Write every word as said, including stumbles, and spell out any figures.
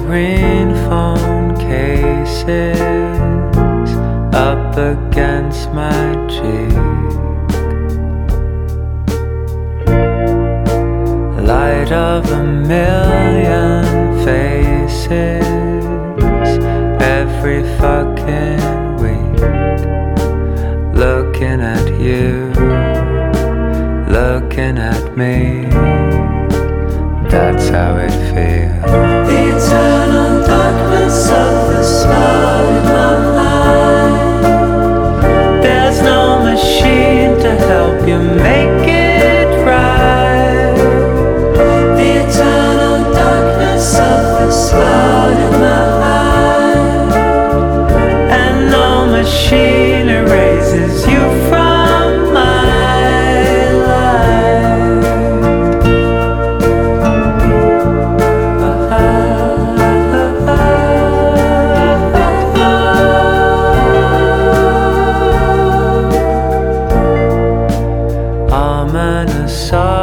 green phone cases up against my cheek. Light of a million faces every fucking week. Looking at you, looking at me. That's how it feels. The eternal darkness of the spot in my mind. There's no machine to help you make it right. The eternal darkness of the spot in my mind. And no machine erases you from my life. Ominous.